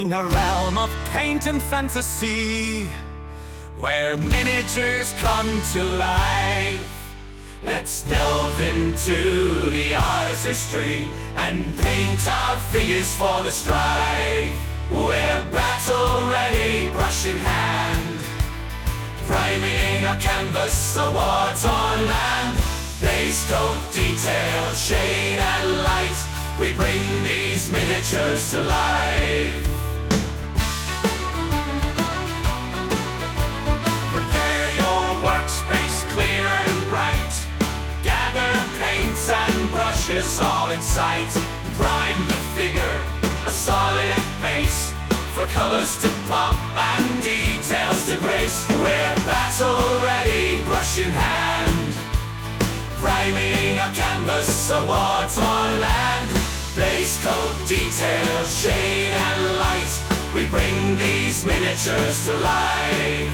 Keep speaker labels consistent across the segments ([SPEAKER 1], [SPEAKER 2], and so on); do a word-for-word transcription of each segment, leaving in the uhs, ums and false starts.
[SPEAKER 1] In a realm of paint and fantasy, where miniatures come to life, let's delve into the artistry and paint our figures for the strife. We're battle ready, brush in hand, priming our canvas, swords on land. Base coat, detail, shade and light, we bring these miniatures to life. Prepare your workspace clear and bright, gather paints and brushes all in sight. Prime the figure, a solid base, for colors to pop and details to grace. We're battle ready, brush in hand, priming our canvas, swords on land. Base coat, detail, shade and light, we bring these miniatures to life.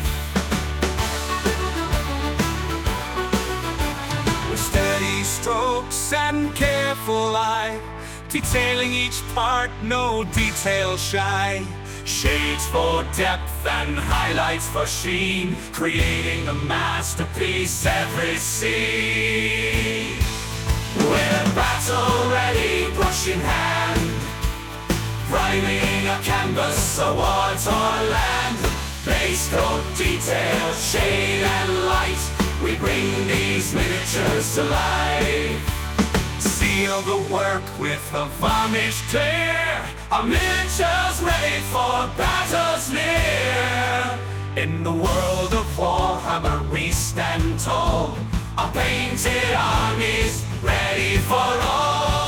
[SPEAKER 1] With steady strokes and careful eye, detailing each part, no detail shy. Shades for depth and highlights for sheen, creating a masterpiece every scene. We're battle ready, brush in hand, priming a canvas, swords on land. Base coat, detail, shade and light, we bring these miniatures to life. Seal the work with a varnish clear, our miniatures ready for battles near. In the world of Warhammer we stand tall, our painted armies ready for all.